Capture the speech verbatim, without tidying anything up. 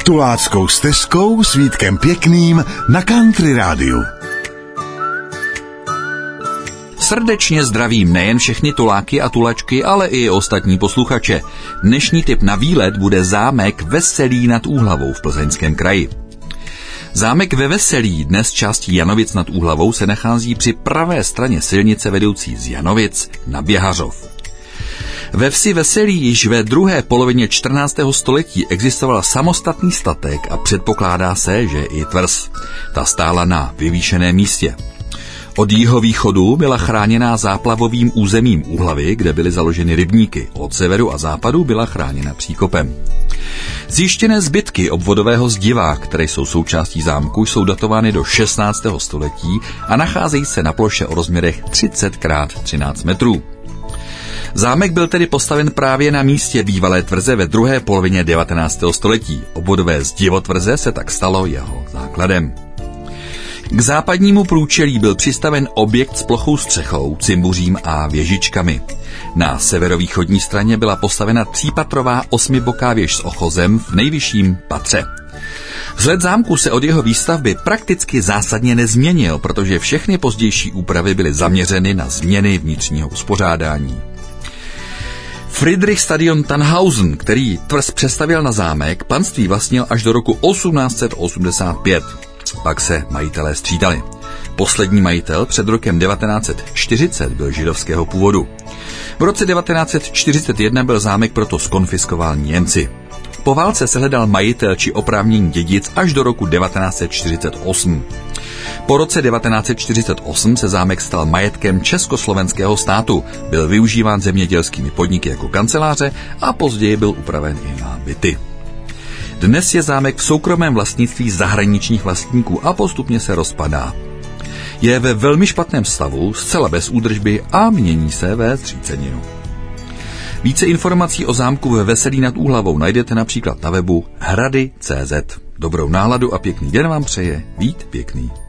Tuláckou stezkou s Vítkem Pěkným na Country rádiu. Srdečně zdravím nejen všechny tuláky a tulačky, ale i ostatní posluchače. Dnešní tip na výlet bude zámek Veselí nad Úhlavou v Plzeňském kraji. Zámek ve Veselí, dnes částí Janovic nad Úhlavou, se nachází při pravé straně silnice vedoucí z Janovic na Běhařov. Ve vsi Veselí již ve druhé polovině čtrnáctého století existoval samostatný statek a předpokládá se, že i tvrz. Ta stála na vyvýšeném místě. Od jihovýchodu byla chráněná záplavovým územím Úhlavy, kde byly založeny rybníky. Od severu a západu byla chráněna příkopem. Zjištěné zbytky obvodového zdiva, které jsou součástí zámku, jsou datovány do šestnáctého století a nacházejí se na ploše o rozměrech třicet krát třináct metrů. Zámek byl tedy postaven právě na místě bývalé tvrze ve druhé polovině devatenáctého století. Obvodové zdivo tvrze se tak stalo jeho základem. K západnímu průčelí byl přistaven objekt s plochou střechou, cimbuřím a věžičkami. Na severovýchodní straně byla postavena třípatrová osmiboká věž s ochozem v nejvyšším patře. Vzhled zámku se od jeho výstavby prakticky zásadně nezměnil, protože všechny pozdější úpravy byly zaměřeny na změny vnitřního uspořádání. Friedrichstadion Tannhausen, který tvrz přestavěl na zámek, panství vlastnil až do roku osmnáct set osmdesát pět. Pak se majitelé střídali. Poslední majitel před rokem devatenáct set čtyřicet byl židovského původu. V roce devatenáct set čtyřicet jedna byl zámek proto zkonfiskoval Němci. Po válce se hledal majitel či oprávněný dědic až do roku devatenáct set čtyřicet osm. Po roce devatenáct set čtyřicet osm se zámek stal majetkem československého státu, byl využíván zemědělskými podniky jako kanceláře a později byl upraven i na byty. Dnes je zámek v soukromém vlastnictví zahraničních vlastníků a postupně se rozpadá. Je ve velmi špatném stavu, zcela bez údržby a mění se ve zříceninu. Více informací o zámku ve Veselí nad Úhlavou najdete například na webu hrady tečka cé zet. Dobrou náladu a pěkný den vám přeje Vít Pěkný.